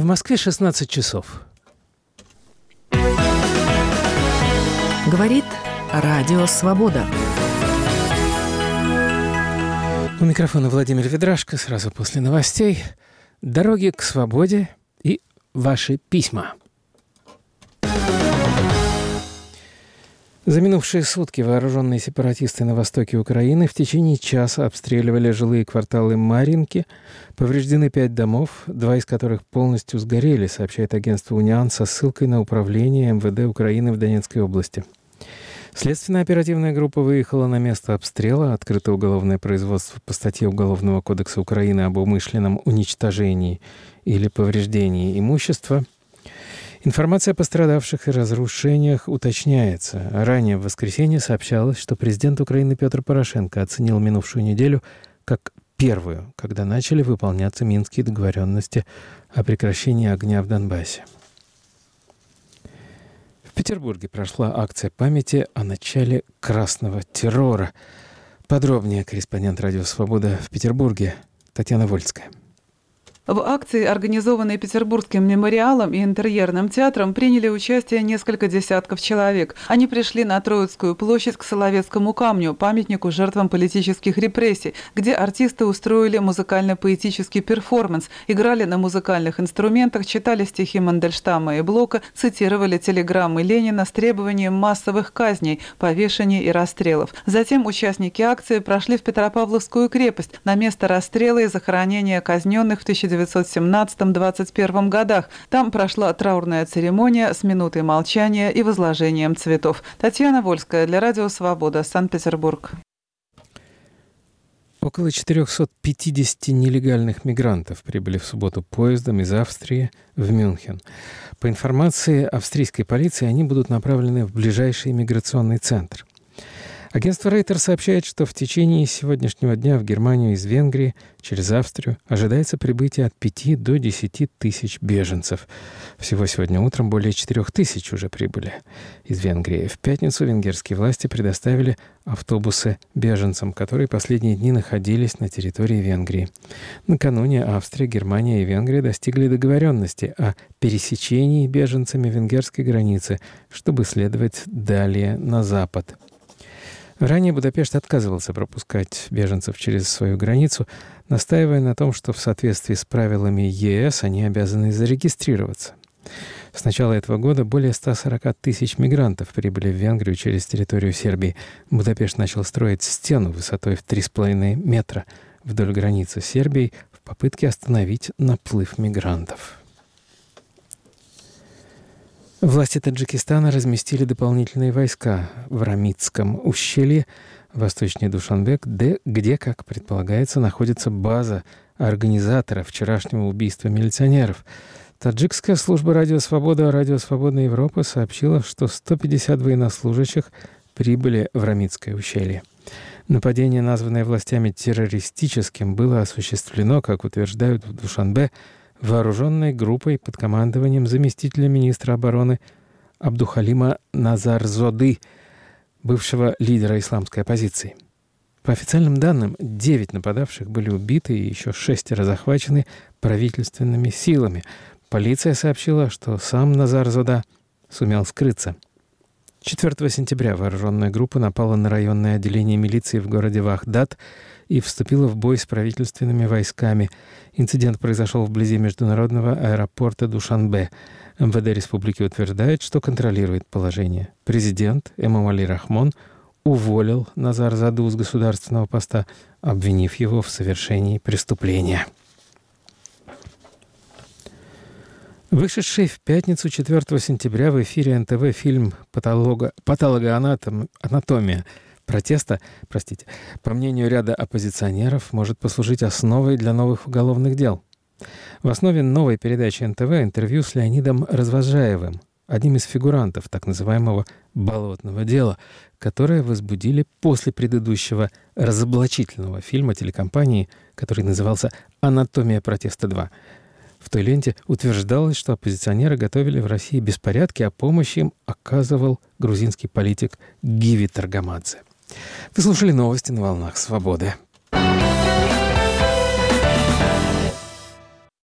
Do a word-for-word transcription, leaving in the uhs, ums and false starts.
В Москве шестнадцать часов. Говорит Радио Свобода. У микрофона Владимир Ведрашко. Сразу после новостей. Дороги к свободе и ваши письма. За минувшие сутки вооруженные сепаратисты на востоке Украины в течение часа обстреливали жилые кварталы Марьинки. Повреждены пять домов, два из которых полностью сгорели, сообщает агентство «Униан» со ссылкой на управление эм вэ дэ Украины в Донецкой области. Следственно-оперативная группа выехала на место обстрела, открыто уголовное производство по статье Уголовного кодекса Украины об умышленном уничтожении или повреждении имущества. Информация о пострадавших и разрушениях уточняется. Ранее в воскресенье сообщалось, что президент Украины Петр Порошенко оценил минувшую неделю как первую, когда начали выполняться минские договоренности о прекращении огня в Донбассе. В Петербурге прошла акция памяти о начале красного террора. Подробнее корреспондент «Радио Свобода» в Петербурге Татьяна Вольская. В акции, организованной Петербургским мемориалом и интерьерным театром, приняли участие несколько десятков человек. Они пришли на Троицкую площадь к Соловецкому камню, памятнику жертвам политических репрессий, где артисты устроили музыкально-поэтический перформанс, играли на музыкальных инструментах, читали стихи Мандельштама и Блока, цитировали телеграммы Ленина с требованием массовых казней, повешений и расстрелов. Затем участники акции прошли в Петропавловскую крепость, на место расстрела и захоронения казненных в тысяча девятьсот семнадцатом — двадцать первом годах. Там прошла траурная церемония с минутой молчания и возложением цветов. Татьяна Вольская для Радио Свобода, Санкт-Петербург. Около четыреста пятьдесят нелегальных мигрантов прибыли в субботу поездом из Австрии в Мюнхен. По информации австрийской полиции, они будут направлены в ближайший миграционный центр. Агентство Рейтер сообщает, что в течение сегодняшнего дня в Германию из Венгрии через Австрию ожидается прибытие от пяти до десяти тысяч беженцев. Всего сегодня утром более четырех тысяч уже прибыли из Венгрии. В пятницу венгерские власти предоставили автобусы беженцам, которые последние дни находились на территории Венгрии. Накануне Австрия, Германия и Венгрия достигли договоренности о пересечении беженцами венгерской границы, чтобы следовать далее на запад. Ранее Будапешт отказывался пропускать беженцев через свою границу, настаивая на том, что в соответствии с правилами е эс они обязаны зарегистрироваться. С начала этого года более ста сорока тысяч мигрантов прибыли в Венгрию через территорию Сербии. Будапешт начал строить стену высотой в три с половиной метра вдоль границы с Сербией в попытке остановить наплыв мигрантов. Власти Таджикистана разместили дополнительные войска в Рамитском ущелье, восточнее Душанбе, где, где, как предполагается, находится база организатора вчерашнего убийства милиционеров. Таджикская служба «Радио Свобода» «Радио Свободная Европа» сообщила, что сто пятьдесят военнослужащих прибыли в Рамитское ущелье. Нападение, названное властями террористическим, было осуществлено, как утверждают в Душанбе, вооруженной группой под командованием заместителя министра обороны Абдухалима Назарзоды, бывшего лидера исламской оппозиции. По официальным данным, девять нападавших были убиты и еще шестеро захвачены правительственными силами. Полиция сообщила, что сам Назарзода сумел скрыться. четвёртого сентября вооруженная группа напала на районное отделение милиции в городе Вахдат и вступила в бой с правительственными войсками. Инцидент произошел вблизи международного аэропорта Душанбе. эм вэ дэ республики утверждает, что контролирует положение. Президент Эмомали Рахмон уволил Назарзоду с государственного поста, обвинив его в совершении преступления. Вышедший в пятницу четвёртого сентября в эфире эн тэ вэ фильм «Патолого... «Патологоанатомия» протеста, простите, по мнению ряда оппозиционеров, может послужить основой для новых уголовных дел. В основе новой передачи эн тэ вэ интервью с Леонидом Развозжаевым, одним из фигурантов так называемого «болотного дела», которое возбудили после предыдущего разоблачительного фильма телекомпании, который назывался «Анатомия протеста два». В той ленте утверждалось, что оппозиционеры готовили в России беспорядки, а помощь им оказывал грузинский политик Гиви Таргамадзе. Вы слушали новости на волнах «Свободы».